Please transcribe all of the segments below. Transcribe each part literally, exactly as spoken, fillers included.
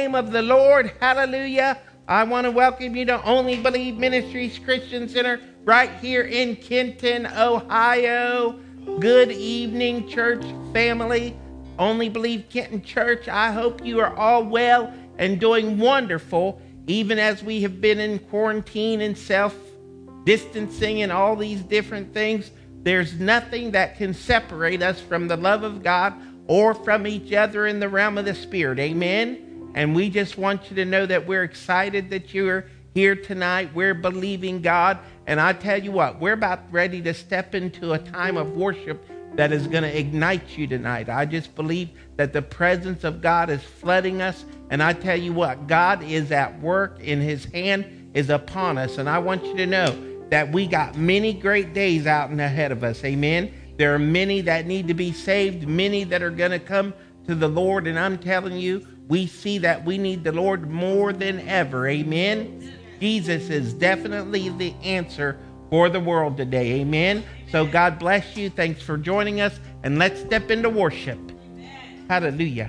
name of the Lord. Hallelujah. I want to welcome you to Only Believe Ministries Christian Center right here in Kenton, Ohio. Good evening, church family. Only Believe Kenton Church. I hope you are all well and doing wonderful, even as we have been in quarantine and self-distancing and all these different things. There's nothing that can separate us from the love of God or from each other in the realm of the Spirit. Amen? And we just want you to know that we're excited that you're here tonight. We're believing God. And I tell you what, we're about ready to step into a time of worship that is going to ignite you tonight. I just believe that the presence of God is flooding us. And I tell you what, God is at work, and his hand is upon us. And I want you to know that we got many great days out and ahead of us. Amen. There are many that need to be saved, many that are going to come to the Lord. And I'm telling you, we see that we need the Lord more than ever. Amen. Jesus is definitely the answer for the world today. Amen. So God bless you. Thanks for joining us. And let's step into worship. Hallelujah.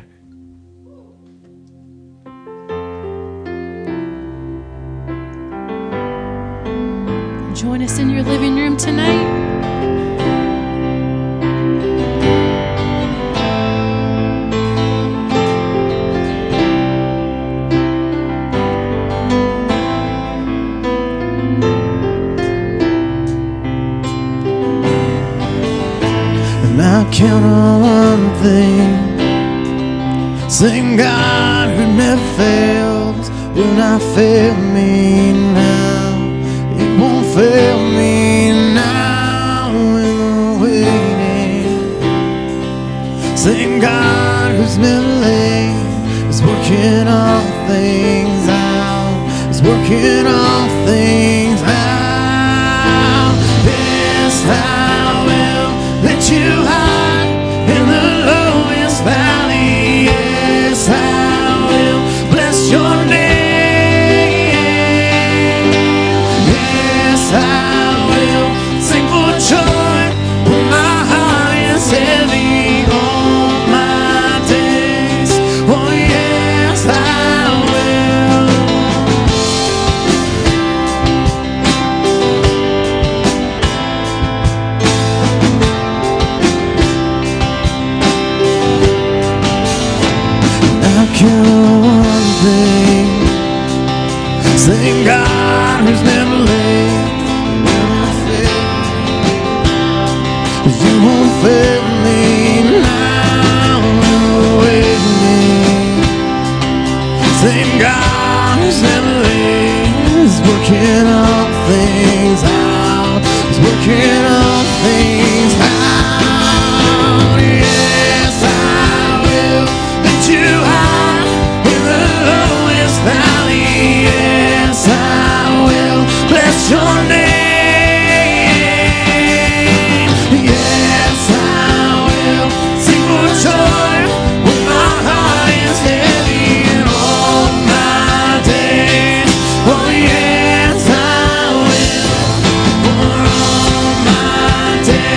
Join us in your living room tonight. And I count on one thing, same God who never fails will not fail me now. It won't fail me now in the waiting. Same God who's never late is working all things out, is working all things out. Yes, I will let you hide in the lowest valley. Yes, I will bless your name. I will sing for joy when my heart is heavy all my days. Oh yes, I will. I count one thing, same God who's never late. You won't fail me now with me. Same God who's never late is working all things out, is working all things out. Yes, I will let you hide in the lowest valley. Yes, I will bless your name. Day.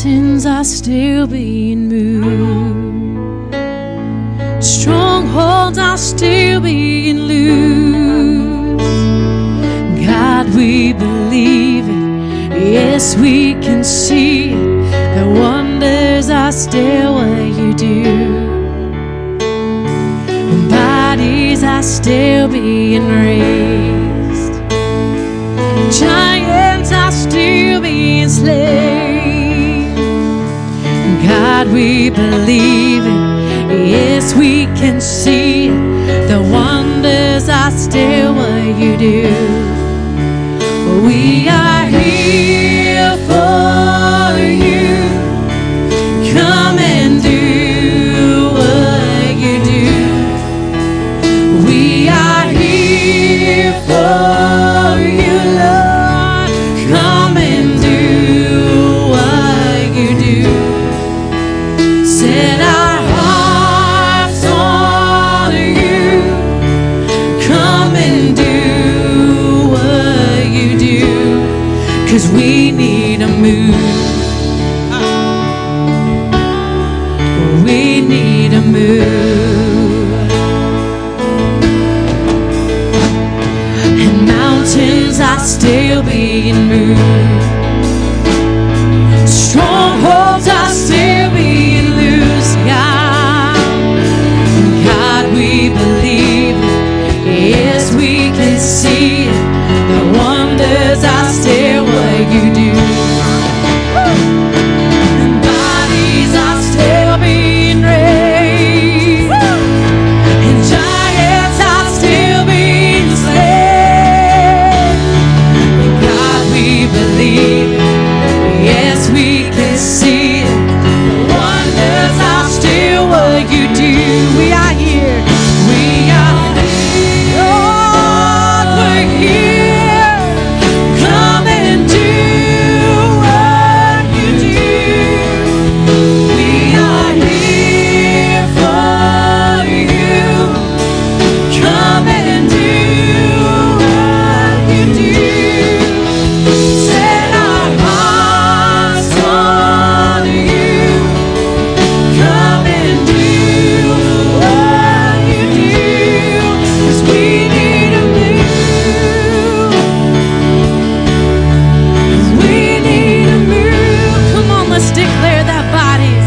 Mountains are still being moved. Strongholds are still being loosed. God, we believe it. Yes, we can see it. The wonders are still what you do. Bodies are still being raised. Giants are still being slain. God, we believe it. Yes, we can see it. The wonders are still what you do. We are here for you. Come and do what you do. We are here for you, Lord. Come and do what you do. Set our hearts on you. Come and do what you do. 'Cause we need a move. We need a move. And mountains are still being moved. Strongholds are still being loosed, God. God, we believe it. Yes, we can see it. The wonders are still what you do. And bodies are still being raised. And giants are still being slain. And God, we believe it. Yes, we can see it. The wonders are still what you do. We are here. We are here. Lord, we're here. Come and do what you do. We are here for you. Come and do what you do. Set our hearts on you. Come and do what you do. 'Cause we need a move. We need a move. Come on, let's declare that bodies.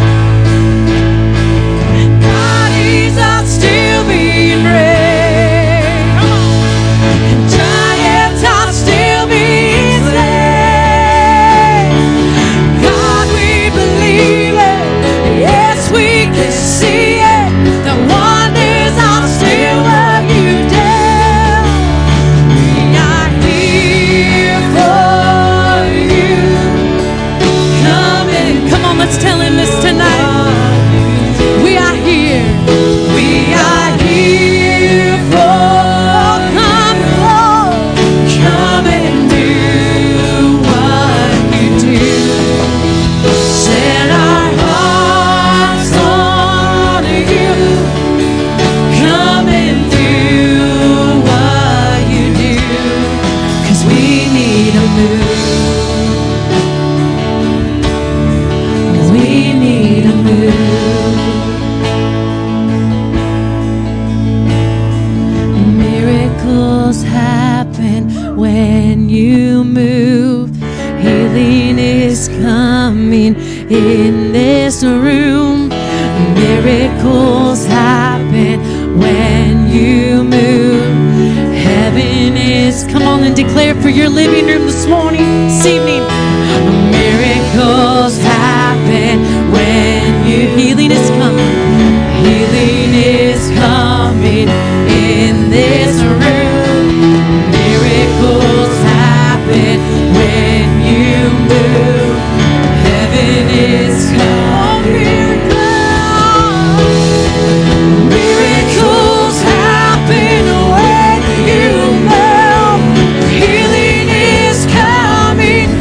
Bodies are still being raised. And giants are still being slain. God, we believe it. Yes, we can see it. The wonders are still what you do. We are here for you. Come in. Come on, let's tell him this tonight. We are here. We are here for come, Lord. Come and do what you do. Set our hearts on you. Come and do what you do. 'Cause we need a move. We need a move. Miracles happen when you move. Healing is coming in this room. Miracles happen when you move. Heaven is, come on and declare for your living room this morning, this evening. Miracles happen when you, healing is coming. Healing is coming in this room. Miracles happen when you move. Heaven is coming. Miracles happen when you move. Healing is coming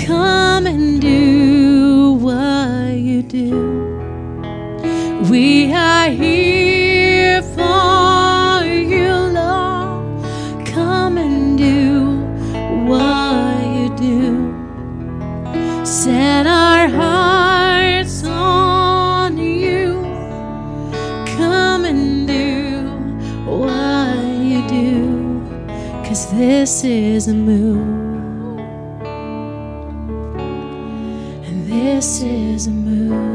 come and do what you do. We are here for you, Lord. Come and do what you do. Set our hearts on you. Come and do what you do. 'Cause this is a move. And this is a move.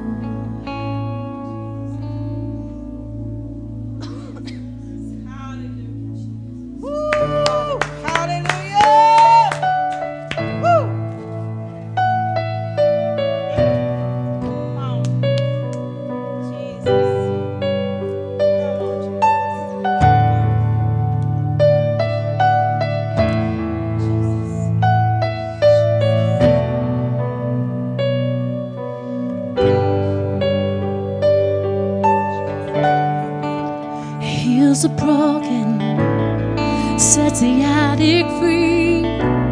Heals the broken, sets the addict free.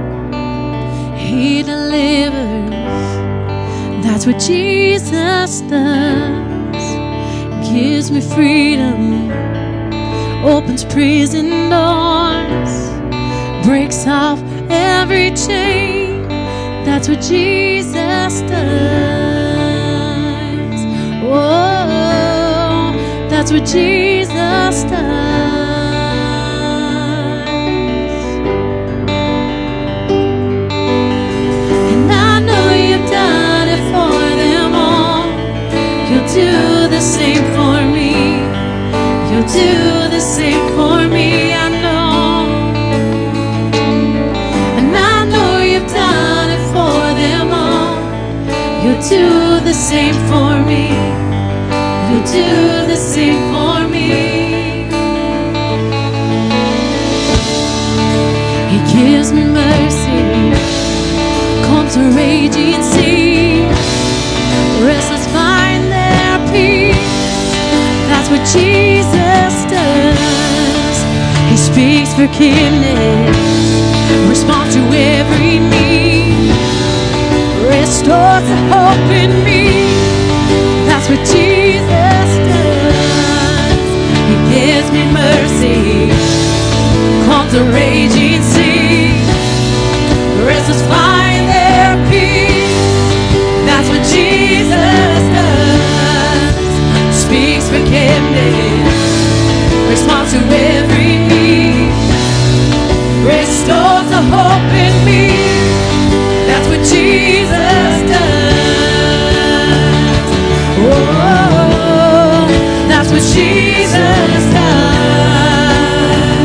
He delivers, that's what Jesus does. Gives me freedom, opens prison doors, breaks off every chain. That's what Jesus does. Oh, that's what Jesus does. And I know you've done it for them all. You'll do the same for me. You'll do the same for me, I know. And I know you've done it for them all. You'll do the same for me. You'll do the same for me. He gives me mercy, calms a raging sea. Restless find their peace. That's what Jesus does. He speaks forgiveness, responds to every need, restores the hope in me. That's what Jesus does. He gives me mercy, calms a raging sea. Restless find their peace. That's what Jesus does. Speaks forgiveness, responds to every need, restores the hope in me. That's what Jesus does. Oh, that's what Jesus does.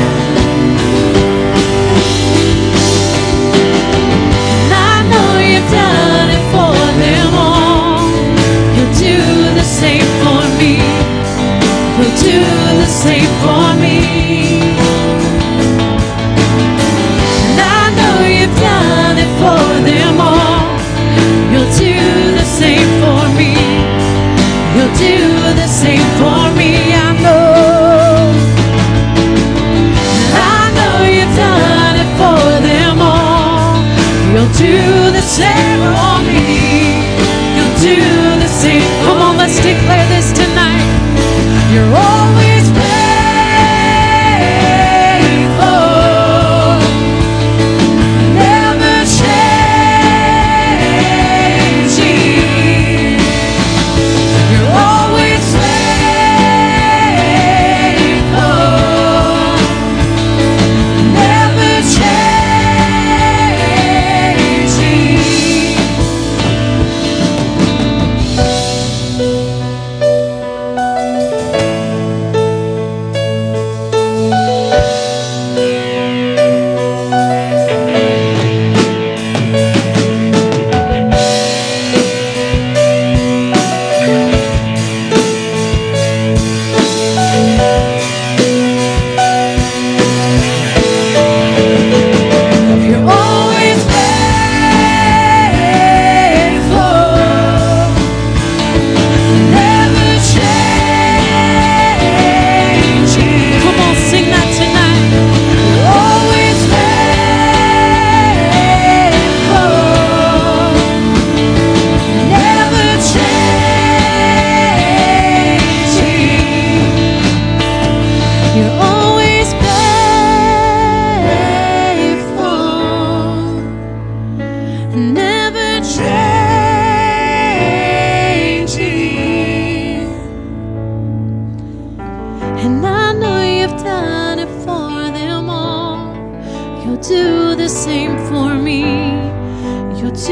And I know you've done it for them all. You'll do the same for me. You'll do the same for me. And I know you've done it for them all. You'll do the same for me. You'll do the same for me.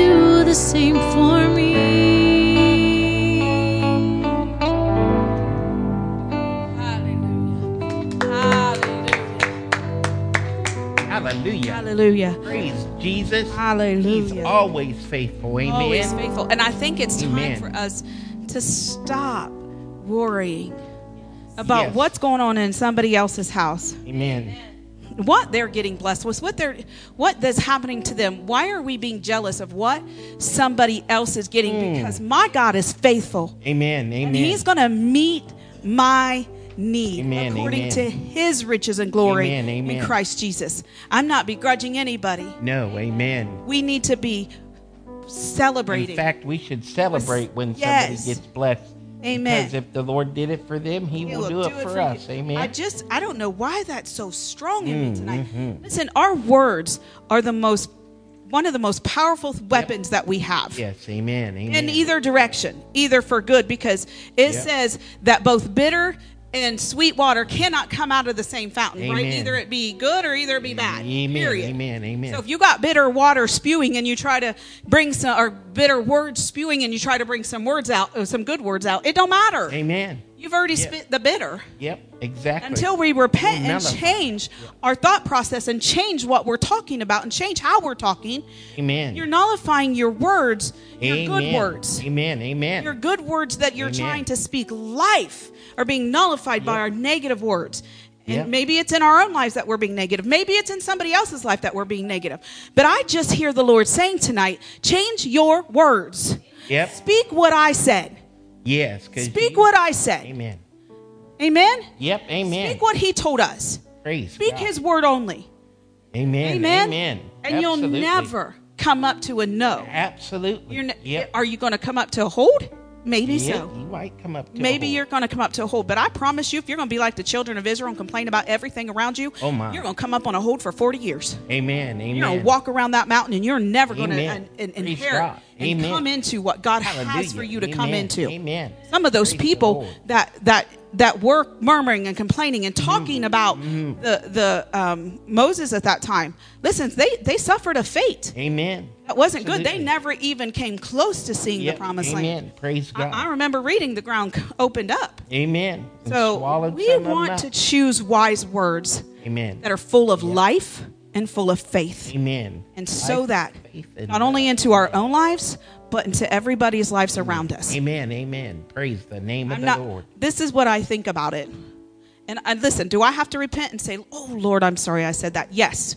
do the same for me. Hallelujah. Hallelujah. Praise Jesus. Hallelujah. He's always faithful. Amen. Always faithful. And I think it's time Amen. for us to stop worrying about Yes. what's going on in somebody else's house. Amen. What they're getting blessed with, what they're what is happening to them. Why are we being jealous of what somebody else is getting? Mm. Because my God is faithful. Amen. Amen. And he's going to meet my need Amen, according amen. to his riches and glory Amen, amen. in Christ Jesus. I'm not begrudging anybody. No, amen. We need to be celebrating. In fact, we should celebrate when Yes. somebody gets blessed. Amen. Because if the Lord did it for them, he, He will, do it for you. us. Amen. I just, I don't know why that's so strong in Mm, me tonight. mhm. Listen, our words are the most, one of the most powerful weapons that we have. Yes, amen. Amen. In either direction, either for good, because it Yep. says that both bitter and sweet water cannot come out of the same fountain, right? Amen. Either it be good or either it be bad. Amen. Period. Amen. Amen. So if you got bitter water spewing and you try to bring some, or bitter words spewing and you try to bring some words out, or some good words out, it don't matter. Amen. You've already Yep. spit the bitter. Yep, exactly. Until we repent We'll and nullify. change our thought process and change what we're talking about and change how we're talking, Amen. you're nullifying your words, your Amen. good words. Amen. Amen. Your good words that you're Amen. trying to speak life are being nullified by Yep. our negative words. And Yep. maybe it's in our own lives that we're being negative. Maybe it's in somebody else's life that we're being negative. But I just hear the Lord saying tonight, change your words. Yep. Speak what I said. Yes. 'cause Speak you- what I said. Amen. Amen? Yep. Amen. Speak what he told us. Praise Speak God. his word only. Amen. Amen? Amen. And you'll Absolutely. never come up to a no. Absolutely. You're ne- Yep. Are you going to come up to a hold? Maybe Yep, so. You might come up to a Maybe hole. you're going to come up to a hold, but I promise you, if you're going to be like the children of Israel and complain about everything around you, Oh, my. you're going to come up on a hold for forty years. Amen. Amen. You're going to walk around that mountain, and you're never going to Amen. in, in, Praise inherit God. and Amen. come into what God Hallelujah. has for you to come Amen. into. Amen. Some of those Praise the people Lord. that that that were murmuring and complaining and Mm-hmm. talking about the the um, Moses at that time. Listen, they they suffered a fate Amen. that wasn't good. They Absolutely. never even came close to seeing Yep. the promised Amen. land. Praise God. I, I remember reading the ground opened up. Amen. And So swallowed we some of them want up. to choose wise words Amen. that are full of life and full of faith. Amen. And sow Life, that faith, and not only love. into our own lives, but into everybody's lives around us. Amen. Amen. Praise the name of I'm the not, Lord. this is what I think about it. And, and listen, do I have to repent and say, oh, Lord, I'm sorry I said that? Yes,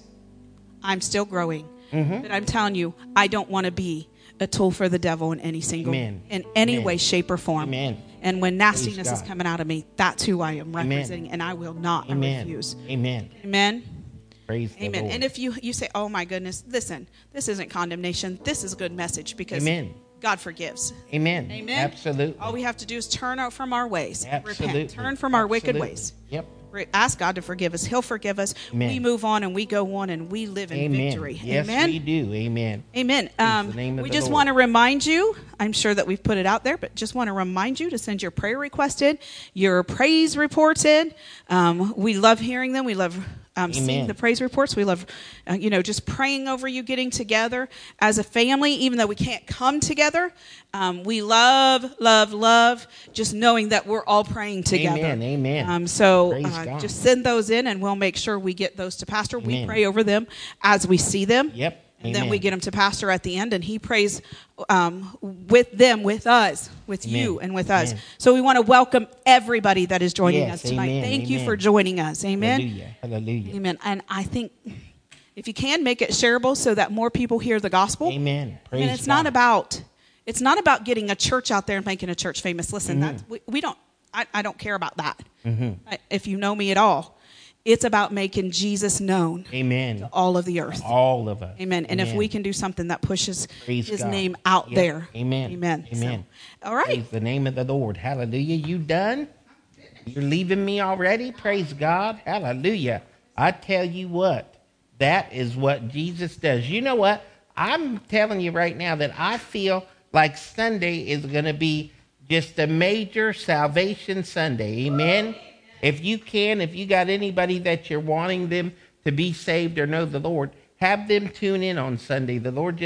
I'm still growing. Mm-hmm. But I'm telling you, I don't want to be a tool for the devil in any single, Amen. in any Amen. way, shape, or form. Amen. And when nastiness is God. coming out of me, that's who I am Amen. representing, and I will not Amen. refuse. Amen. Amen. Praise the Amen. Lord. And if you you say, "Oh my goodness," listen, this isn't condemnation. This is a good message because Amen. God forgives. Amen. Amen. Absolutely. All we have to do is turn out from our ways, Absolutely. repent, turn from our wicked Absolutely. ways. Yep. Re- Ask God to forgive us. He'll forgive us. Amen. We move on and we go on and we live in Amen. victory. Yes, Amen. we do. Amen. Amen. the Um, name of we the just Lord. want to remind you, I'm sure that we've put it out there, but just want to remind you to send your prayer request in, your praise reports in. Um, we love hearing them. We love um, seeing Amen. the praise reports. We love, uh, you know, just praying over you getting together as a family, even though we can't come together. Um, we love, love, love just knowing that we're all praying together. Amen. Amen. Um, so Praise uh, God. just send those in and we'll make sure we get those to Pastor. We Amen. pray over them as we see them. Yep. And then Amen. we get them to Pastor at the end, and he prays um, with them, with us, with Amen. you, and with us. Amen. So we want to welcome everybody that is joining Yes, us tonight. amen, Thank you amen. for joining us. Amen. Hallelujah. Hallelujah. Amen. And I think if you can, make it shareable so that more people hear the gospel. Amen. Praise And it's God. not about it's not about getting a church out there and making a church famous. Listen, Mm-hmm. that's, we, we don't. I, I don't care about that. I, if you know me at all, it's about making Jesus known Amen. to all of the earth. All of us. Amen. And if we can do something that pushes Praise his God. name out Yep. there. Amen. Amen. Amen. So, all right. Praise the name of the Lord. Hallelujah. You done? You're leaving me already? Praise God. Hallelujah. I tell you what, that is what Jesus does. You know what? I'm telling you right now that I feel like Sunday is going to be just a major salvation Sunday. Amen. If you can, if you got anybody that you're wanting them to be saved or know the Lord, have them tune in on Sunday. The Lord just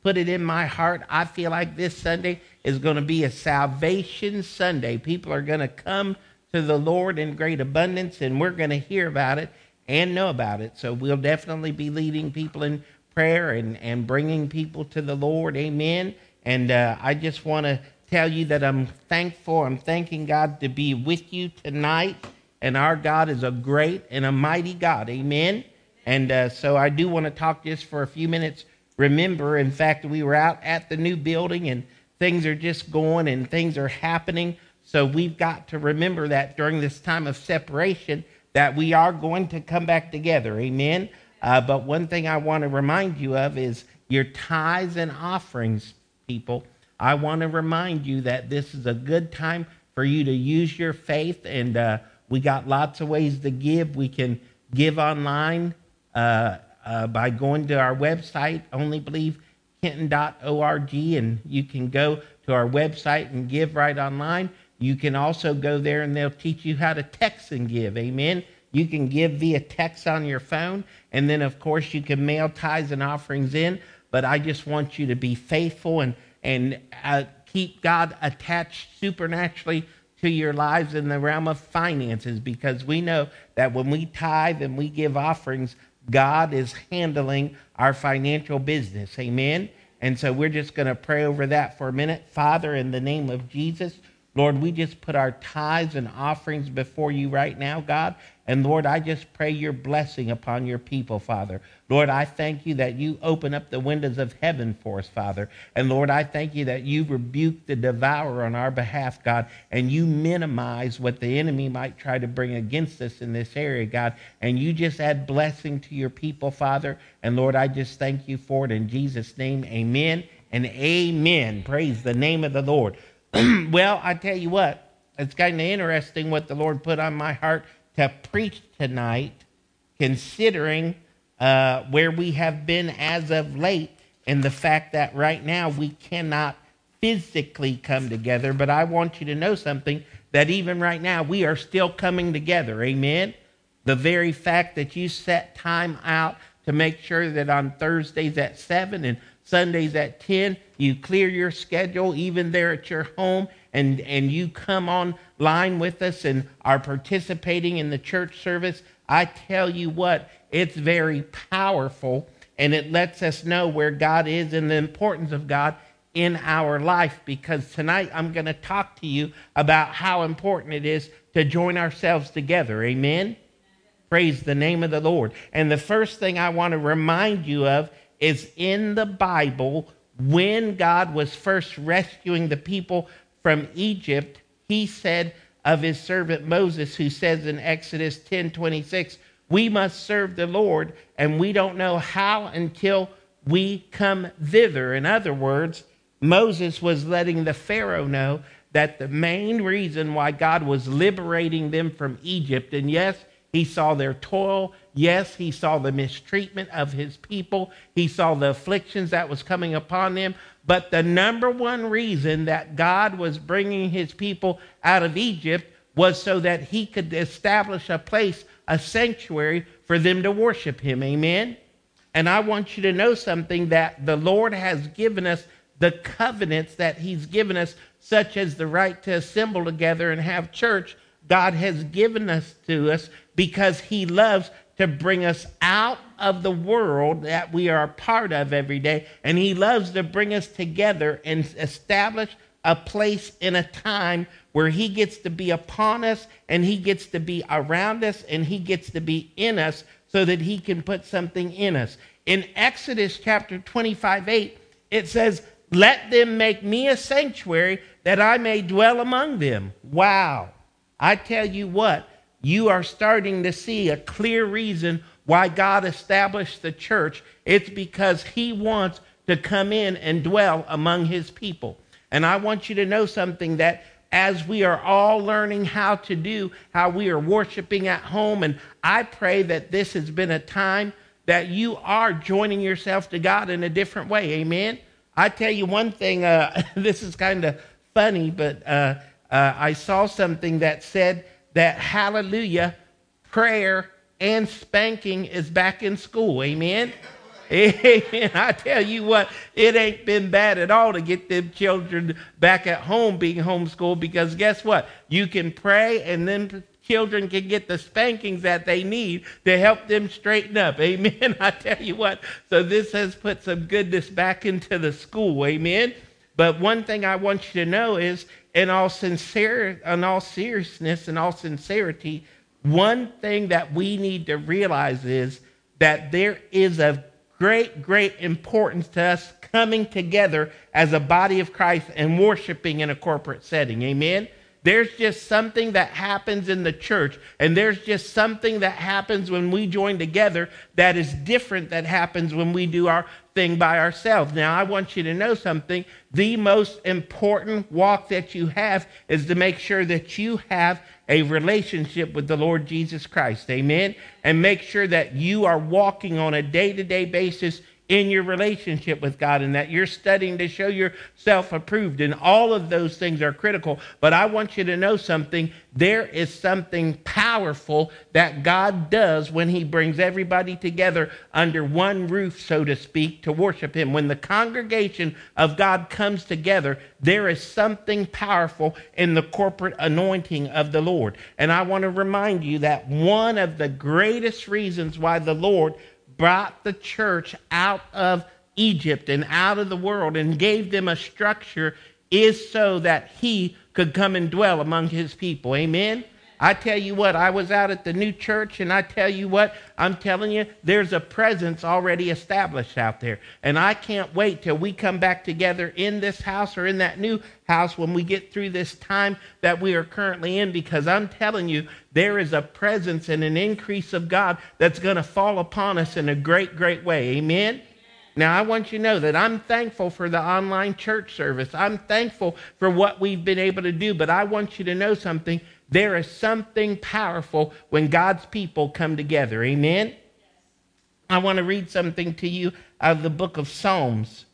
put it in my heart. I feel like this Sunday is going to be a salvation Sunday. People are going to come to the Lord in great abundance, and we're going to hear about it and know about it. So we'll definitely be leading people in prayer and, and bringing people to the Lord. Amen. And uh, I just want to tell you that I'm thankful. I'm thanking God to be with you tonight. And our God is a great and a mighty God. Amen. And uh, so I do want to talk just for a few minutes. Remember, in fact, we were out at the new building and things are just going and things are happening. So we've got to remember that during this time of separation that we are going to come back together. Amen. Uh, but one thing I want to remind you of is your tithes and offerings, people. I want to remind you that this is a good time for you to use your faith, and uh, we got lots of ways to give. We can give online uh, uh, by going to our website, only believe kenton dot org, and you can go to our website and give right online. You can also go there and they'll teach you how to text and give. Amen. You can give via text on your phone, and then of course you can mail tithes and offerings in. But I just want you to be faithful and and uh, keep God attached supernaturally to your lives in the realm of finances, because we know that when we tithe and we give offerings, God is handling our financial business. Amen. And so we're just going to pray over that for a minute. Father, in the name of Jesus, Lord, we just put our tithes and offerings before you right now, God. And Lord, I just pray your blessing upon your people, Father. Lord, I thank you that you open up the windows of heaven for us, Father. And Lord, I thank you that you rebuke the devourer on our behalf, God, and you minimize what the enemy might try to bring against us in this area, God. And you just add blessing to your people, Father. And Lord, I just thank you for it in Jesus' name. Amen and amen. Praise the name of the Lord. Well, I tell you what, it's kind of interesting what the Lord put on my heart to preach tonight, considering uh, where we have been as of late, and the fact that right now we cannot physically come together. But I want you to know something, that even right now we are still coming together. Amen. The very fact that you set time out to make sure that on Thursdays at seven and Sundays at ten, you clear your schedule even there at your home, and, and you come online with us and are participating in the church service. I tell you what, it's very powerful, and it lets us know where God is and the importance of God in our life, because tonight I'm going to talk to you about how important it is to join ourselves together. Amen? Praise the name of the Lord. And the first thing I want to remind you of is in the Bible, when God was first rescuing the people from Egypt, he said of his servant Moses, who says in Exodus ten twenty-six, we must serve the Lord, and we don't know how until we come thither. In other words, Moses was letting the Pharaoh know that the main reason why God was liberating them from Egypt, and yes, he saw their toil. Yes, he saw the mistreatment of his people. He saw the afflictions that was coming upon them. But the number one reason that God was bringing his people out of Egypt was so that he could establish a place, a sanctuary for them to worship him. Amen? And I want you to know something, that the Lord has given us the covenants that he's given us, such as the right to assemble together and have church. God has given us to us because he loves to bring us out of the world that we are a part of every day. And he loves to bring us together and establish a place in a time where he gets to be upon us, and he gets to be around us, and he gets to be in us, so that he can put something in us. In Exodus chapter twenty-five, eight, it says, let them make me a sanctuary that I may dwell among them. Wow. I tell you what, you are starting to see a clear reason why God established the church. It's because he wants to come in and dwell among his people. And I want you to know something, that as we are all learning how to do, how we are worshiping at home, and I pray that this has been a time that you are joining yourself to God in a different way. Amen? I tell you one thing, uh, this is kind of funny, but uh, uh, I saw something that said that hallelujah, prayer and spanking is back in school. Amen? Amen. I tell you what, it ain't been bad at all to get them children back at home being homeschooled, because guess what? You can pray and then children can get the spankings that they need to help them straighten up. Amen. I tell you what, so this has put some goodness back into the school. Amen. But one thing I want you to know is, in all sincere, in all seriousness and all sincerity, one thing that we need to realize is that there is a great, great importance to us coming together as a body of Christ and worshiping in a corporate setting. Amen. There's just something that happens in the church, and there's just something that happens when we join together that is different that happens when we do our thing by ourselves. Now, I want you to know something. The most important walk that you have is to make sure that you have a relationship with the Lord Jesus Christ. Amen. And make sure that you are walking on a day-to-day basis in your relationship with God, and that you're studying to show yourself approved, and all of those things are critical. But I want you to know something. There is something powerful that God does when he brings everybody together under one roof, so to speak, to worship him. When the congregation of God comes together, there is something powerful in the corporate anointing of the Lord. And I want to remind you that one of the greatest reasons why the Lord brought the church out of Egypt and out of the world and gave them a structure is so that he could come and dwell among his people. Amen. I tell you what, I was out at the new church, and I tell you what, I'm telling you, there's a presence already established out there. And I can't wait till we come back together in this house or in that new house when we get through this time that we are currently in, because I'm telling you, there is a presence and an increase of God that's going to fall upon us in a great, great way. Amen. Now, I want you to know that I'm thankful for the online church service. I'm thankful for what we've been able to do, but I want you to know something. There is something powerful when God's people come together. Amen? I want to read something to you out of the book of Psalms.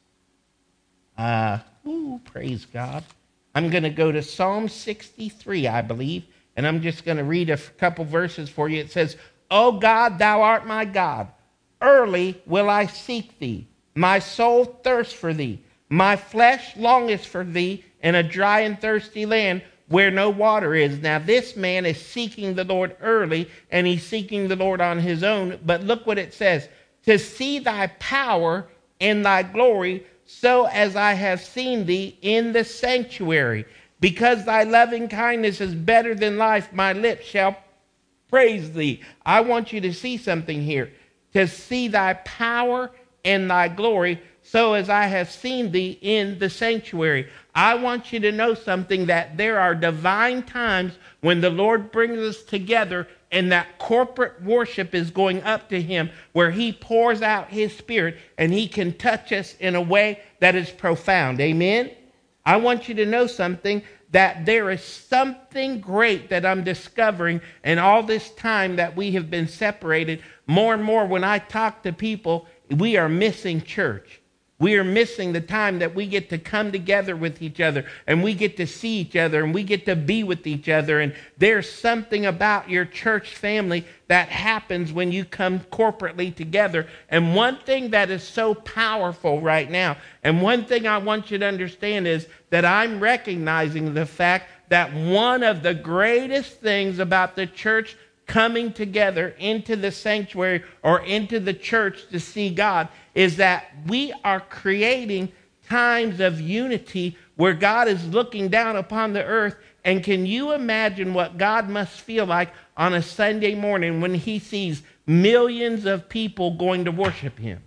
Uh, ooh, praise God. I'm going to go to Psalm sixty-three, I believe, and I'm just going to read a couple verses for you. It says, "O God, thou art my God. Early will I seek thee. My soul thirsts for thee. My flesh longeth for thee in a dry and thirsty land where no water is." Now, this man is seeking the Lord early, and he's seeking the Lord on his own. But look what it says. "To see thy power and thy glory, so as I have seen thee in the sanctuary. Because thy loving kindness is better than life, my lips shall praise thee." I want you to see something here. "To see thy power and thy glory, so as I have seen thee in the sanctuary." I want you to know something, that there are divine times when the Lord brings us together, and that corporate worship is going up to him, where he pours out his spirit and he can touch us in a way that is profound. Amen. I want you to know something, that there is something great that I'm discovering in all this time that we have been separated. More and more, when I talk to people, we are missing church. We are missing the time that we get to come together with each other, and we get to see each other, and we get to be with each other. And there's something about your church family that happens when you come corporately together. And one thing that is so powerful right now, and one thing I want you to understand, is that I'm recognizing the fact that one of the greatest things about the church coming together into the sanctuary or into the church to see God is that we are creating times of unity where God is looking down upon the earth. And can you imagine what God must feel like on a Sunday morning when he sees millions of people going to worship him?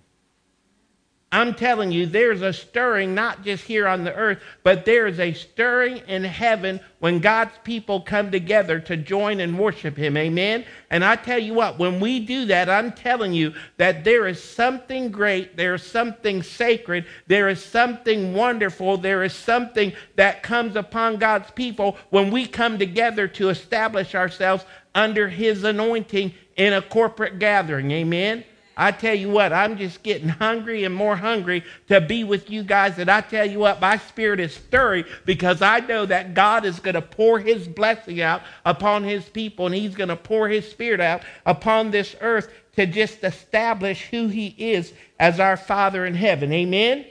I'm telling you, there's a stirring, not just here on the earth, but there is a stirring in heaven when God's people come together to join and worship him. Amen? And I tell you what, when we do that, I'm telling you that there is something great, there is something sacred, there is something wonderful, there is something that comes upon God's people when we come together to establish ourselves under his anointing in a corporate gathering. Amen? I tell you what, I'm just getting hungry and more hungry to be with you guys. And I tell you what, my spirit is stirring because I know that God is going to pour his blessing out upon his people, and he's going to pour his spirit out upon this earth to just establish who he is as our Father in heaven. Amen?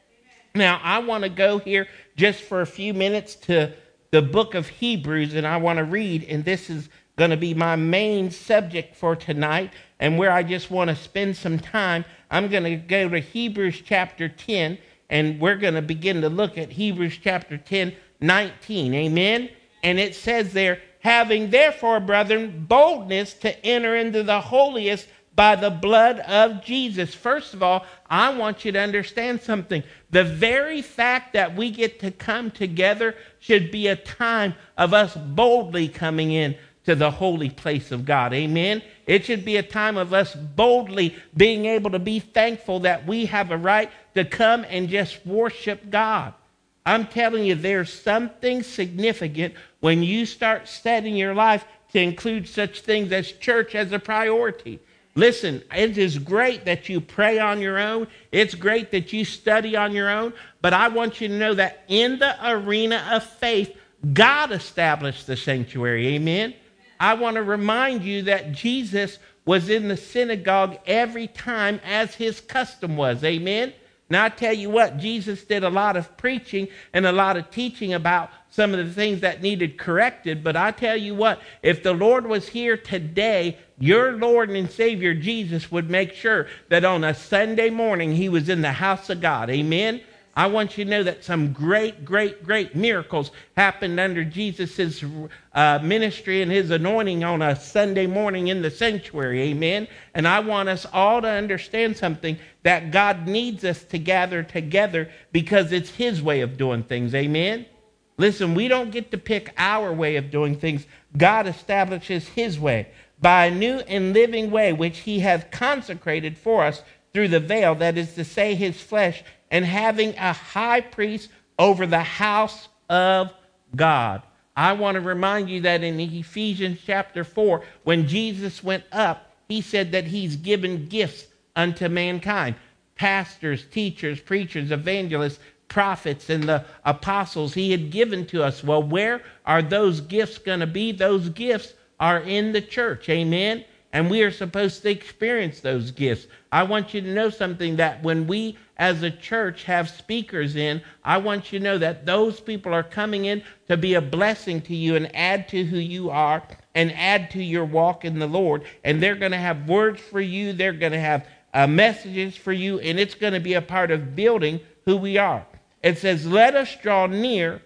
Now, I want to go here just for a few minutes to the book of Hebrews, and I want to read, and this is going to be my main subject for tonight, and where I just want to spend some time. I'm going to go to Hebrews chapter ten, and we're going to begin to look at Hebrews chapter ten, nineteen. Amen? And it says there, having therefore, brethren, boldness to enter into the holiest by the blood of Jesus. First of all, I want you to understand something. The very fact that we get to come together should be a time of us boldly coming in to the holy place of God. Amen? It should be a time of us boldly being able to be thankful that we have a right to come and just worship God. I'm telling you, there's something significant when you start setting your life to include such things as church as a priority. Listen, it is great that you pray on your own. It's great that you study on your own. But I want you to know that in the arena of faith, God established the sanctuary. Amen? I want to remind you that Jesus was in the synagogue every time as his custom was. Amen? Now, I tell you what, Jesus did a lot of preaching and a lot of teaching about some of the things that needed corrected. But I tell you what, if the Lord was here today, your Lord and Savior Jesus would make sure that on a Sunday morning he was in the house of God. Amen? I want you to know that some great, great, great miracles happened under Jesus' uh, ministry and his anointing on a Sunday morning in the sanctuary. Amen? And I want us all to understand something, that God needs us to gather together because it's his way of doing things. Amen? Listen, we don't get to pick our way of doing things. God establishes his way by a new and living way which he hath consecrated for us through the veil, that is to say, his flesh, and having a high priest over the house of God. I want to remind you that in Ephesians chapter four, when Jesus went up, he said that he's given gifts unto mankind. Pastors, teachers, preachers, evangelists, prophets, and the apostles he had given to us. Well, where are those gifts going to be? Those gifts are in the church. Amen? And we are supposed to experience those gifts. I want you to know something, that when we as a church have speakers in, I want you to know that those people are coming in to be a blessing to you and add to who you are and add to your walk in the Lord. And they're going to have words for you. They're going to have uh, messages for you. And it's going to be a part of building who we are. It says, let us draw near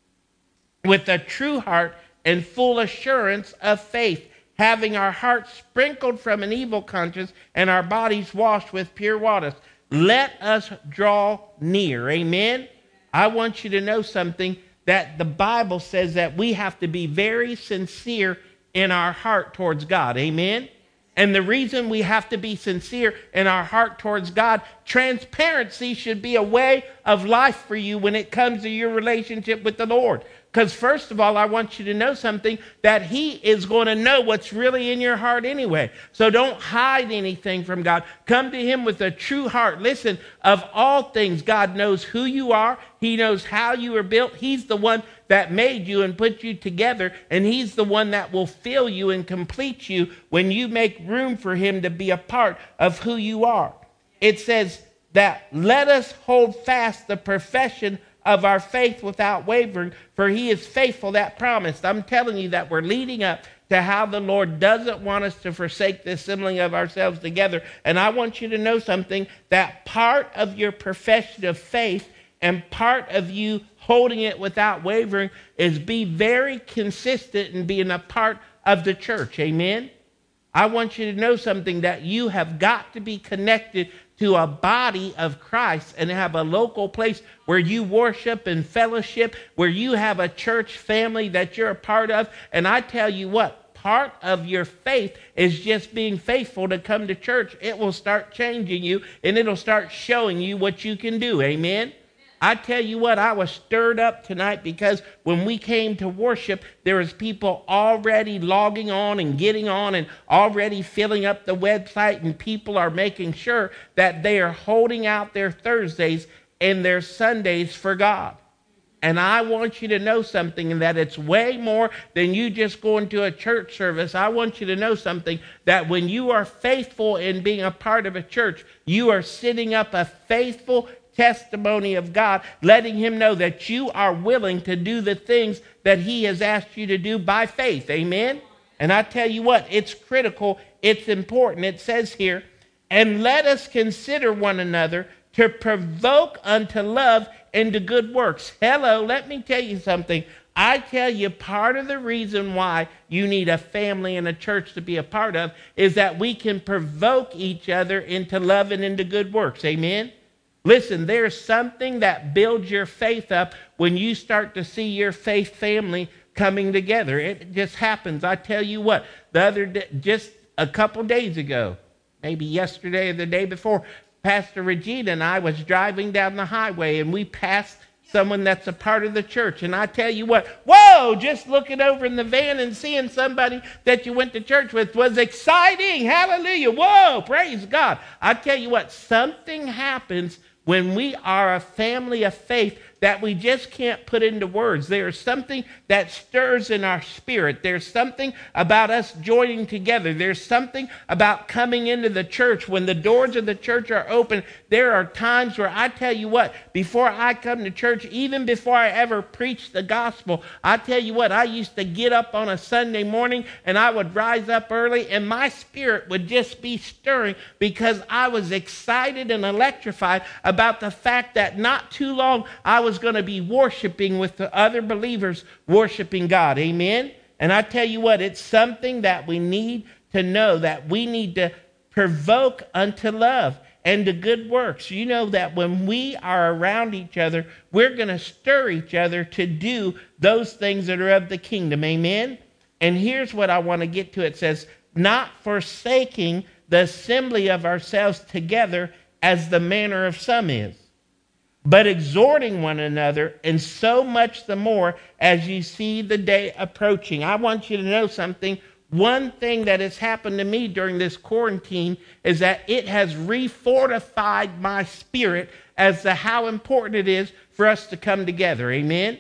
with a true heart and full assurance of faith, having our hearts sprinkled from an evil conscience and our bodies washed with pure waters. Let us draw near. Amen? I want you to know something, that the Bible says that we have to be very sincere in our heart towards God. Amen? And the reason we have to be sincere in our heart towards God, transparency should be a way of life for you when it comes to your relationship with the Lord. Because first of all, I want you to know something, that he is going to know what's really in your heart anyway. So don't hide anything from God. Come to him with a true heart. Listen, of all things, God knows who you are. He knows how you were built. He's the one that made you and put you together. And he's the one that will fill you and complete you when you make room for him to be a part of who you are. It says that let us hold fast the profession of our faith without wavering, for he is faithful that promised. I'm telling you that we're leading up to how the Lord doesn't want us to forsake the assembling of ourselves together. And I want you to know something, that part of your profession of faith and part of you holding it without wavering is be very consistent in being a part of the church. Amen? I want you to know something, that you have got to be connected to a body of Christ and have a local place where you worship and fellowship, where you have a church family that you're a part of. And I tell you what, part of your faith is just being faithful to come to church. It will start changing you, and it'll start showing you what you can do. Amen? I tell you what, I was stirred up tonight because when we came to worship, there was people already logging on and getting on and already filling up the website, and people are making sure that they are holding out their Thursdays and their Sundays for God. And I want you to know something, and that it's way more than you just going to a church service. I want you to know something, that when you are faithful in being a part of a church, you are setting up a faithful testimony of God, letting him know that you are willing to do the things that he has asked you to do by faith. Amen? And I tell you what, it's critical, it's important. It says here, and let us consider one another to provoke unto love and to good works. Hello, let me tell you something. I tell you, part of the reason why you need a family and a church to be a part of is that we can provoke each other into love and into good works. Amen? Listen, there's something that builds your faith up when you start to see your faith family coming together. It just happens. I tell you what, the other day, just a couple days ago, maybe yesterday or the day before, Pastor Regina and I was driving down the highway, and we passed someone that's a part of the church. And I tell you what, whoa, just looking over in the van and seeing somebody that you went to church with was exciting. Hallelujah. Whoa, praise God. I tell you what, something happens when we are a family of faith that we just can't put into words. There's something that stirs in our spirit. There's something about us joining together. There's something about coming into the church. When the doors of the church are open, there are times where I tell you what, before I come to church, even before I ever preach the gospel, I tell you what, I used to get up on a Sunday morning and I would rise up early and my spirit would just be stirring because I was excited and electrified about the fact that not too long I was going to be worshiping with the other believers, worshiping God. Amen? And I tell you what, it's something that we need to know, that we need to provoke unto love and to good works. You know that when we are around each other, we're going to stir each other to do those things that are of the kingdom. Amen? And here's what I want to get to. It says, not forsaking the assembly of ourselves together as the manner of some is, but exhorting one another, and so much the more as you see the day approaching. I want you to know something. One thing that has happened to me during this quarantine is that it has refortified my spirit as to how important it is for us to come together. Amen?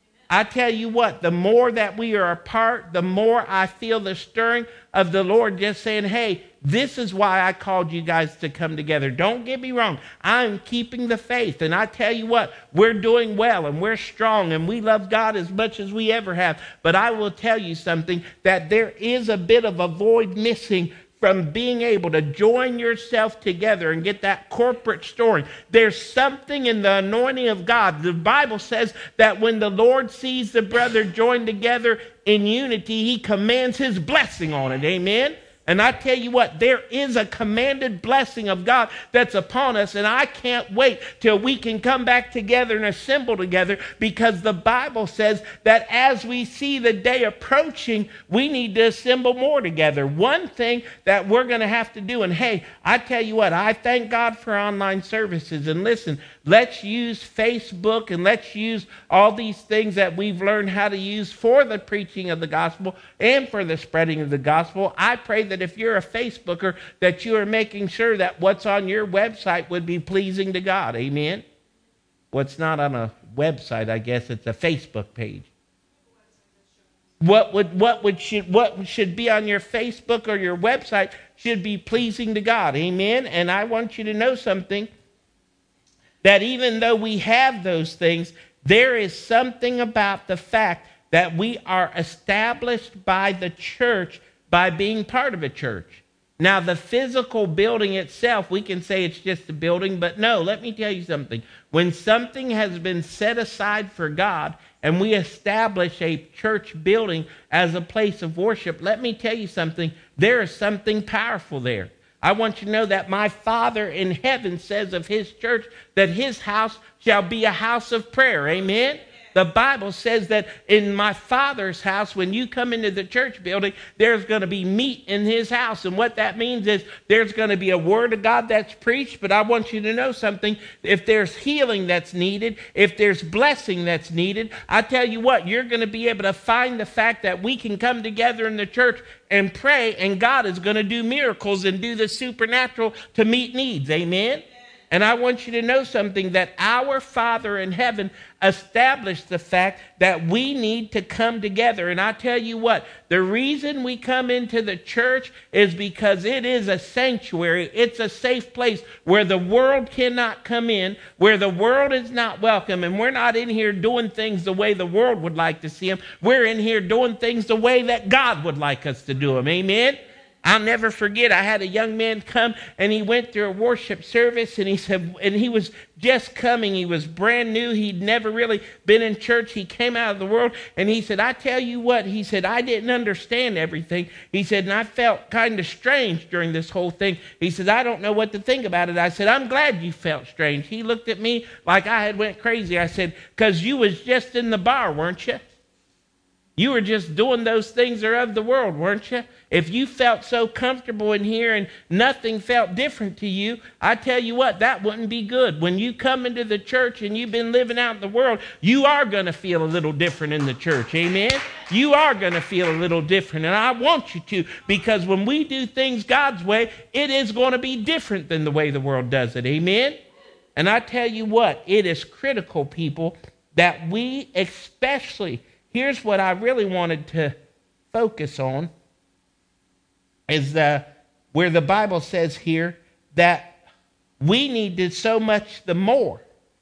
I tell you what, the more that we are apart, the more I feel the stirring of the Lord just saying, hey, this is why I called you guys to come together. Don't get me wrong. I'm keeping the faith. And I tell you what, we're doing well and we're strong and we love God as much as we ever have. But I will tell you something, that there is a bit of a void missing from being able to join yourself together and get that corporate story. There's something in the anointing of God. The Bible says that when the Lord sees the brother joined together in unity, he commands his blessing on it. Amen? And I tell you what, there is a commanded blessing of God that's upon us, and I can't wait till we can come back together and assemble together, because the Bible says that as we see the day approaching, we need to assemble more together. One thing that we're going to have to do, and hey, I tell you what, I thank God for online services, and listen, let's use Facebook and let's use all these things that we've learned how to use for the preaching of the gospel and for the spreading of the gospel. I pray that if you're a Facebooker, that you are making sure that what's on your website would be pleasing to God. Amen? What's not on a website, I guess it's a Facebook page. What would what would should what should be on your Facebook or your website should be pleasing to God. Amen? And I want you to know something, that even though we have those things, there is something about the fact that we are established by the church by being part of a church. Now, the physical building itself, we can say it's just a building, but no, let me tell you something. When something has been set aside for God and we establish a church building as a place of worship, let me tell you something, there is something powerful there. I want you to know that my Father in heaven says of his church that his house shall be a house of prayer. Amen? The Bible says that in my Father's house, when you come into the church building, there's going to be meat in his house. And what that means is there's going to be a word of God that's preached. But I want you to know something. If there's healing that's needed, if there's blessing that's needed, I tell you what, you're going to be able to find the fact that we can come together in the church and pray, and God is going to do miracles and do the supernatural to meet needs. Amen? And I want you to know something, that our Father in heaven established the fact that we need to come together. And I tell you what, the reason we come into the church is because it is a sanctuary. It's a safe place where the world cannot come in, where the world is not welcome. And we're not in here doing things the way the world would like to see them. We're in here doing things the way that God would like us to do them. Amen? I'll never forget, I had a young man come, and he went through a worship service, and he said, and he was just coming. He was brand new. He'd never really been in church. He came out of the world, and he said, I tell you what, he said, I didn't understand everything. He said, and I felt kind of strange during this whole thing. He said, I don't know what to think about it. I said, I'm glad you felt strange. He looked at me like I had went crazy. I said, because you was just in the bar, weren't you? You were just doing those things that are of the world, weren't you? If you felt so comfortable in here and nothing felt different to you, I tell you what, that wouldn't be good. When you come into the church and you've been living out in the world, you are going to feel a little different in the church. Amen? You are going to feel a little different. And I want you to, because when we do things God's way, it is going to be different than the way the world does it. Amen? And I tell you what, it is critical, people, that we especially... Here's what I really wanted to focus on, is uh, where the Bible says here that we need to so much the more.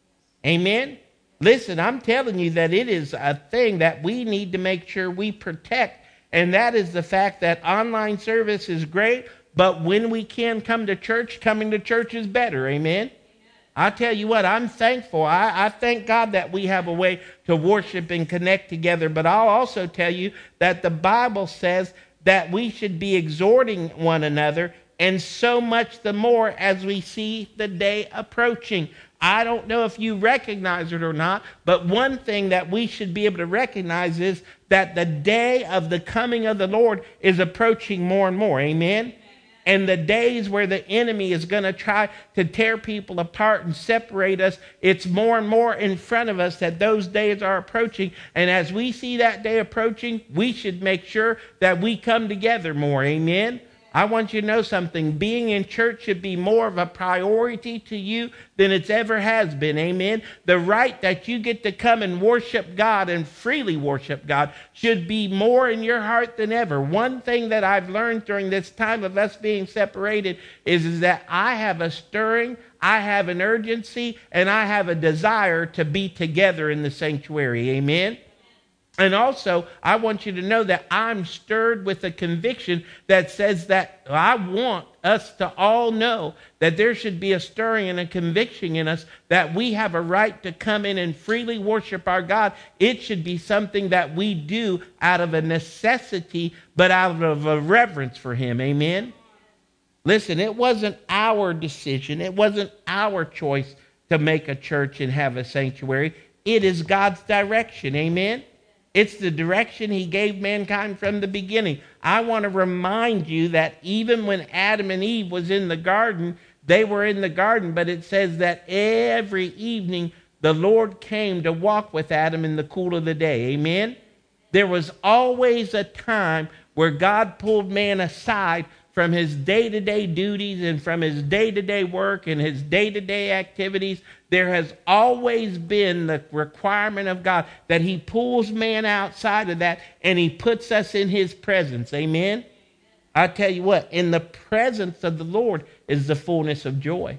Amen? Listen, I'm telling you that it is a thing that we need to make sure we protect, and that is the fact that online service is great, but when we can come to church, coming to church is better. Amen? I tell you what, I'm thankful. I, I thank God that we have a way to worship and connect together. But I'll also tell you that the Bible says that we should be exhorting one another, and so much the more as we see the day approaching. I don't know if you recognize it or not, but one thing that we should be able to recognize is that the day of the coming of the Lord is approaching more and more. Amen? And the days where the enemy is going to try to tear people apart and separate us, it's more and more in front of us that those days are approaching. And as we see that day approaching, we should make sure that we come together more. Amen? I want you to know something. Being in church should be more of a priority to you than it's ever has been. Amen? The right that you get to come and worship God and freely worship God should be more in your heart than ever. One thing that I've learned during this time of us being separated is, is that I have a stirring, I have an urgency, and I have a desire to be together in the sanctuary. Amen? And also, I want you to know that I'm stirred with a conviction that says that I want us to all know that there should be a stirring and a conviction in us that we have a right to come in and freely worship our God. It should be something that we do out of a necessity, but out of a reverence for Him. Amen? Listen, it wasn't our decision. It wasn't our choice to make a church and have a sanctuary. It is God's direction. Amen? It's the direction He gave mankind from the beginning. I want to remind you that even when Adam and Eve was in the garden, they were in the garden, but it says that every evening the Lord came to walk with Adam in the cool of the day. Amen? There was always a time where God pulled man aside from his day-to-day duties and from his day-to-day work and his day-to-day activities. There has always been the requirement of God that He pulls man outside of that and He puts us in His presence. Amen? I tell you what, in the presence of the Lord is the fullness of joy.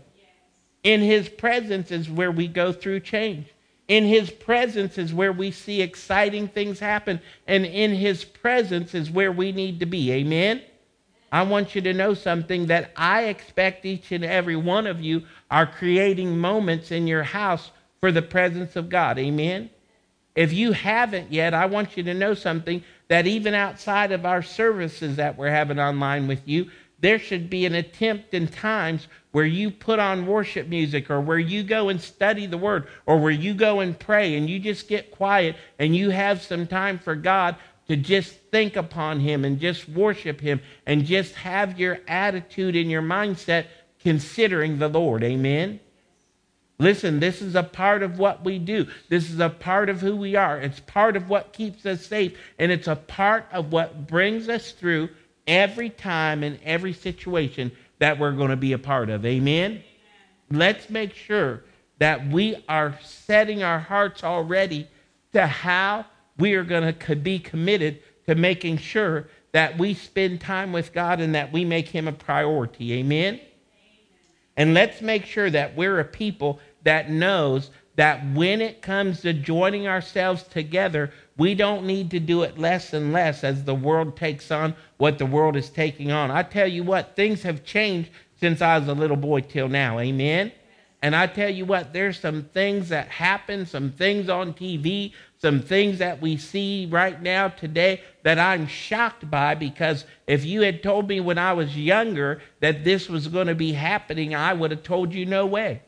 In His presence is where we go through change. In His presence is where we see exciting things happen. And in His presence is where we need to be. Amen? I want you to know something, that I expect each and every one of you are creating moments in your house for the presence of God. Amen? If you haven't yet, I want you to know something, that even outside of our services that we're having online with you, there should be an attempt in times where you put on worship music, or where you go and study the word, or where you go and pray and you just get quiet and you have some time for God to just think upon him and just worship him and just have your attitude and your mindset considering the Lord. Amen. Listen, this is a part of what we do. This is a part of who we are. It's part of what keeps us safe. And it's a part of what brings us through every time and every situation that we're going to be a part of. Amen? Amen. Let's make sure that we are setting our hearts already to how we are going to be committed to making sure that we spend time with God and that we make him a priority. Amen? And let's make sure that we're a people that knows that when it comes to joining ourselves together, we don't need to do it less and less as the world takes on what the world is taking on. I tell you what, things have changed since I was a little boy till now. Amen? And I tell you what, there's some things that happen, some things on T V, some things that we see right now today that I'm shocked by, because if you had told me when I was younger that this was going to be happening, I would have told you no way.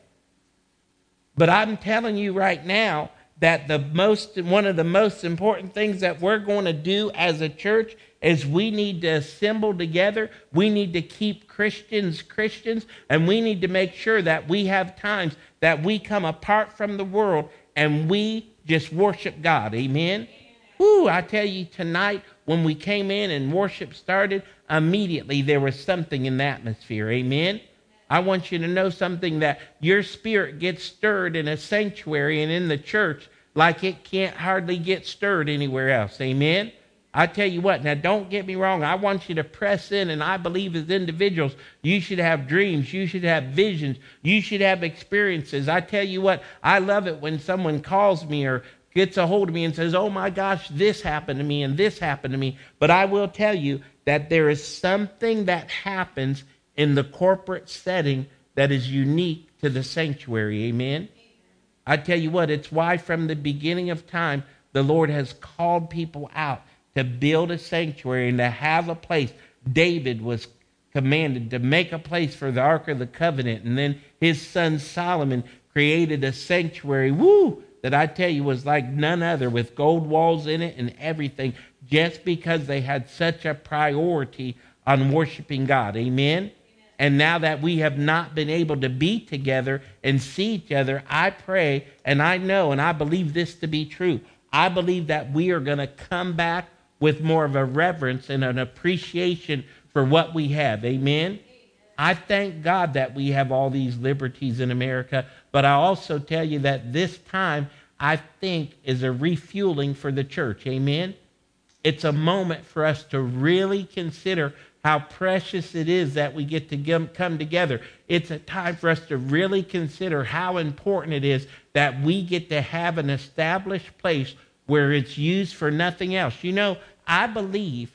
But I'm telling you right now that the most, one of the most important things that we're going to do as a church is we need to assemble together. We need to keep Christians Christians, and we need to make sure that we have times that we come apart from the world and we just worship God. Amen? Woo, I tell you, tonight when we came in and worship started, immediately there was something in the atmosphere. Amen? I want you to know something, that your spirit gets stirred in a sanctuary and in the church like it can't hardly get stirred anywhere else. Amen? I tell you what, now don't get me wrong. I want you to press in, and I believe as individuals, you should have dreams. You should have visions. You should have experiences. I tell you what, I love it when someone calls me or gets a hold of me and says, oh my gosh, this happened to me and this happened to me. But I will tell you that there is something that happens in the corporate setting that is unique to the sanctuary. Amen? I tell you what, it's why from the beginning of time, the Lord has called people out to build a sanctuary and to have a place. David was commanded to make a place for the Ark of the Covenant, and then his son Solomon created a sanctuary, woo, that I tell you was like none other, with gold walls in it and everything, just because they had such a priority on worshiping God. Amen? And now that we have not been able to be together and see each other, I pray, and I know, and I believe this to be true, I believe that we are going to come back with more of a reverence and an appreciation for what we have. Amen? Amen? I thank God that we have all these liberties in America, but I also tell you that this time, I think, is a refueling for the church. Amen? It's a moment for us to really consider how precious it is that we get to come together. It's a time for us to really consider how important it is that we get to have an established place where it's used for nothing else. You know, I believe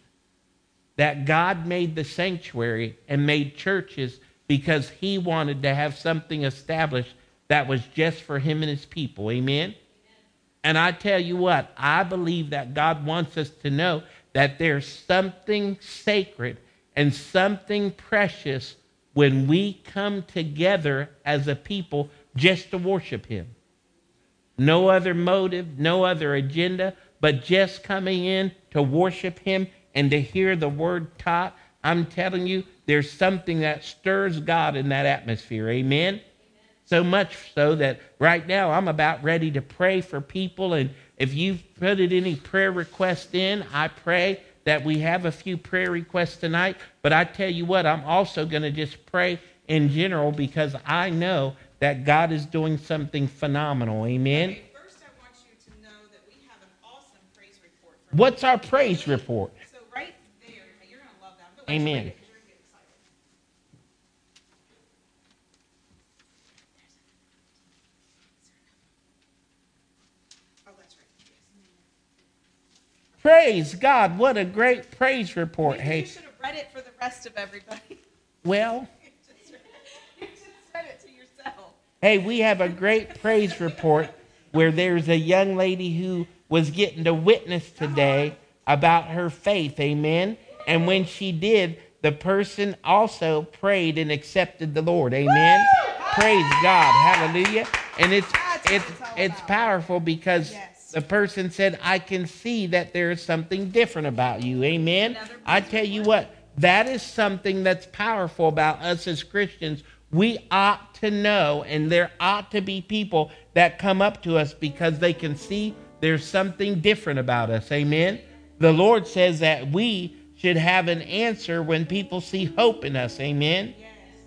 that God made the sanctuary and made churches because he wanted to have something established that was just for him and his people. Amen? Amen. And I tell you what, I believe that God wants us to know that there's something sacred and something precious when we come together as a people just to worship him. No other motive, no other agenda, but just coming in to worship him and to hear the word taught. I'm telling you, there's something that stirs God in that atmosphere. Amen? Amen. So much so that right now I'm about ready to pray for people. And if you've put any prayer requests in, I pray that we have a few prayer requests tonight. But I tell you what, I'm also going to just pray in general, because I know that God is doing something phenomenal. Amen? Okay, first I want you to know that we have an awesome praise report. From What's our praise report? So right there, you're going to love that. But let's Amen. read it, 'cause you're going to get excited. Oh, that's right. Yes. Praise God. What a great praise report. Maybe Hey, you should have read it for the rest of everybody. well, you, just read, you just read it to yourself. hey, we have a great praise report where there's a young lady who was getting to witness today about her faith. Amen. And when she did, the person also prayed and accepted the Lord. Amen. Praise God. Hallelujah. And it's That's what it's it's all it's about. powerful because Yes. the person said, I can see that there is something different about you. Amen. Another I tell you what, that is something that's powerful about us as Christians. We ought to know, and there ought to be people that come up to us because they can see there's something different about us. Amen. The Lord says that we should have an answer when people see hope in us. Amen.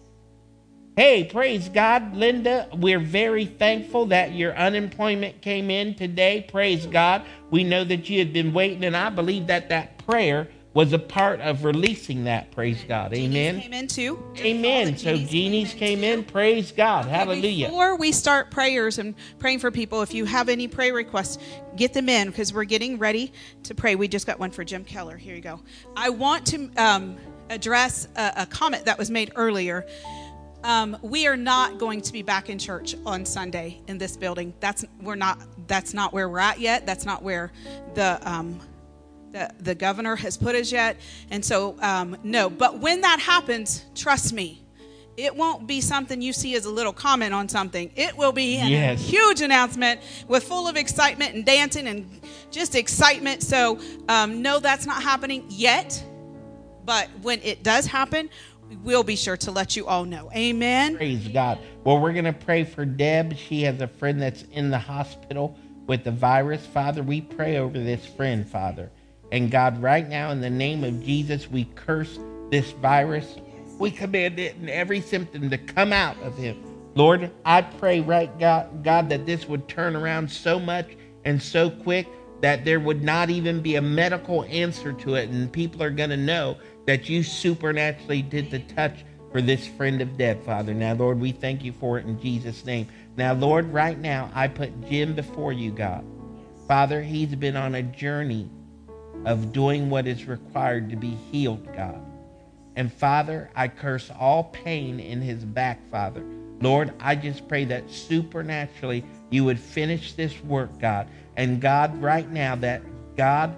Hey, praise God, Linda. We're very thankful that your unemployment came in today. Praise God. We know that you had been waiting, and I believe that that prayer was a part of releasing that. Praise God. Jeannie's Amen. came in too. Amen. So Jeannie's came in. Praise God. Okay, Hallelujah. Before we start prayers and praying for people, if you have any prayer requests, get them in because we're getting ready to pray. We just got one for Jim Keller. Here you go. I want to um, address a, a comment that was made earlier. Um, we are not going to be back in church on Sunday in this building. That's we're not. That's not where we're at yet. That's not where the um, the the governor has put us yet. And so um, no. But when that happens, trust me, it won't be something you see as a little comment on something. It will be an, Yes. a huge announcement with full of excitement and dancing and just excitement. So um, no, that's not happening yet. But when it does happen, we'll be sure to let you all know. Amen. Praise God. Well, we're going to pray for Deb. She has a friend that's in the hospital with the virus. Father, we pray over this friend, Father. And God, right now, in the name of Jesus, we curse this virus. We command it and every symptom to come out of him. Lord, I pray right God, God, that this would turn around so much and so quick that there would not even be a medical answer to it. And people are going to know that you supernaturally did the touch for this friend of Deb, Father. Now, Lord, we thank you for it in Jesus' name. Now, Lord, right now, I put Jim before you, God. Father, he's been on a journey of doing what is required to be healed, God. And Father, I curse all pain in his back, Father. Lord, I just pray that supernaturally you would finish this work, God. And God, right now, that God,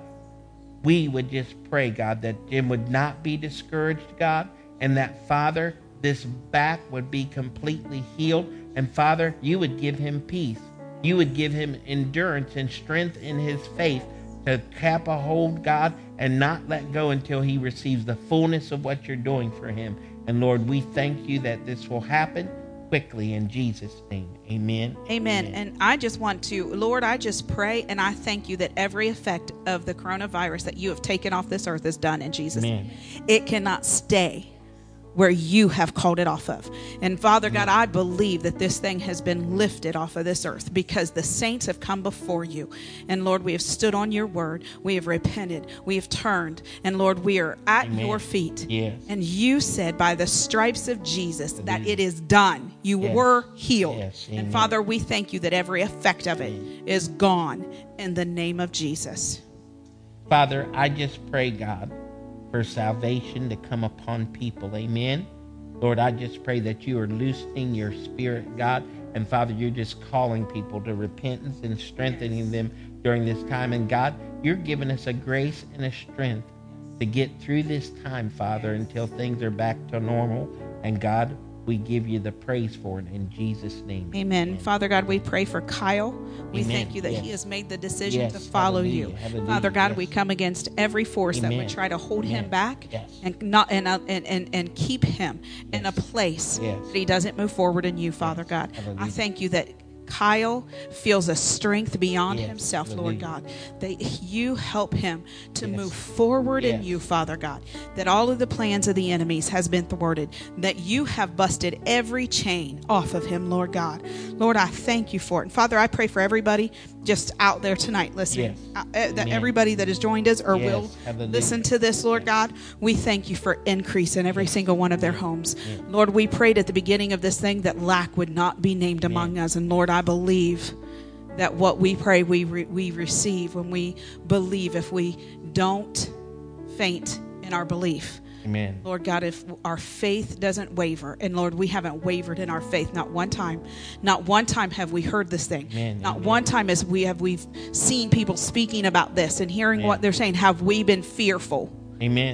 we would just pray, God, that Jim would not be discouraged, God, and that, Father, this back would be completely healed. And Father, you would give him peace. You would give him endurance and strength in his faith to cap a hold, God, and not let go until he receives the fullness of what you're doing for him. And Lord, we thank you that this will happen quickly in Jesus' name. Amen. Amen. And I just want to, Lord, I just pray and I thank you that every effect of the coronavirus that you have taken off this earth is done in Jesus' Amen. name. It cannot stay where you have called it off of. And Father God, I believe that this thing has been lifted off of this earth because the saints have come before you. And Lord, we have stood on your word. We have repented. We have turned. And Lord, we are at Amen. your feet. Yes. And you said by the stripes of Jesus that it is done. You Yes. were healed. Yes. And Amen. Father, we thank you that every effect of it is gone in the name of Jesus. Father, I just pray, God, for salvation to come upon people. Amen. Lord, I just pray that you are loosening your spirit, God. And Father, you're just calling people to repentance and strengthening them during this time. And God, you're giving us a grace and a strength to get through this time, Father, until things are back to normal. And God, we give you the praise for it in Jesus' name. Amen. Father God, we pray for Kyle. We Amen. thank you that Yes. he has made the decision Yes. to follow Hallelujah. you. Hallelujah. Father God, Yes. we come against every force that Amen. would try to hold him Amen. back Yes. and not and, uh, and and and keep him in a Yes. place Yes. that he doesn't move forward in you, Father Yes. God. I Hallelujah. thank you that Kyle feels a strength beyond Yes. himself, Lord Hallelujah. God, that you help him to Yes. move forward in Yes. you, Father God, that all of the plans of the enemies has been thwarted, that you have busted every chain off of him, Lord God. Lord, I thank you for it. And Father, I pray for everybody just out there tonight listening, Yes. uh, uh, that Amen. everybody that has joined us or Yes. will Hallelujah. listen to this, Lord God, we thank you for increase in every Yes. single one of their homes. Yes. Lord, we prayed at the beginning of this thing that lack would not be named among us. And Lord, I believe that what we pray, we re- we receive when we believe, if we don't faint in our belief. Amen. Lord God, if our faith doesn't waver, and Lord, we haven't wavered in our faith, not one time, not one time have we heard this thing. Amen. Not Amen. one time as we have we've seen people speaking about this and hearing Amen. what they're saying, have we been fearful. Amen.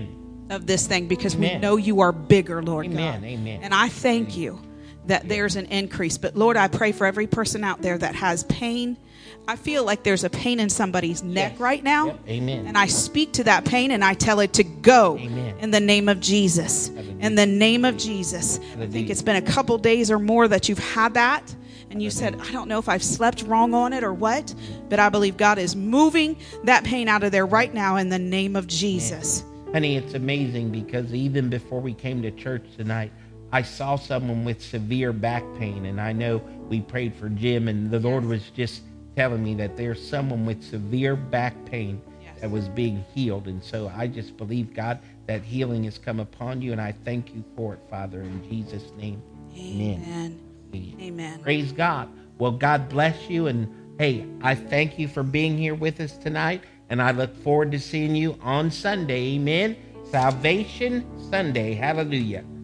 of this thing because Amen. we know you are bigger, Lord Amen, God. amen. And I thank you that there's an increase. But Lord, I pray for every person out there that has pain. I feel like there's a pain in somebody's neck Yes. right now. Yep. Amen. And I speak to that pain and I tell it to go Amen. in the name of Jesus. Hallelujah. In the name of Jesus. I think Hallelujah. it's been a couple days or more that you've had that. And you said, I don't know if I've slept wrong on it or what, but I believe God is moving that pain out of there right now in the name of Jesus. Honey, it's amazing because even before we came to church tonight, I saw someone with severe back pain. And I know we prayed for Jim, and the Lord was just telling me that there's someone with severe back pain Yes. that was being healed. And so I just believe, God, that healing has come upon you. And I thank you for it, Father, in Jesus' name. Amen. Amen. Amen. Amen. Praise God. Well, God bless you. And hey, I thank you for being here with us tonight. And I look forward to seeing you on Sunday. Amen. Salvation Sunday. Hallelujah.